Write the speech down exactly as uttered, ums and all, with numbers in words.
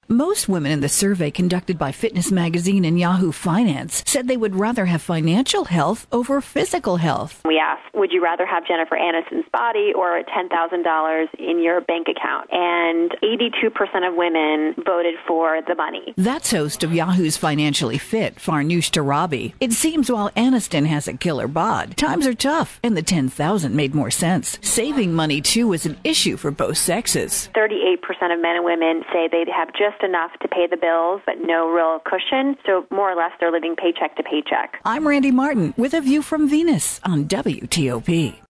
Most women in the survey conducted by Fitness Magazine and Yahoo Finance said they would rather have financial health over physical health. We asked, would you rather have Jennifer Aniston's body or ten thousand dollars in your bank account? And eighty-two percent of women voted for the money. That's host of Yahoo's Financially Fit, Farnoosh Torabi. It seems while Aniston has a killer bod, times are tough, and the ten thousand made more sense. Saving money, too, was an issue for both sexes. thirty-eight percent of men and women say they'd have just enough to pay the bills, but no real cushion. So more or less, they're living paycheck to paycheck. I'm Randy Martin with A View from Venus on W T O P.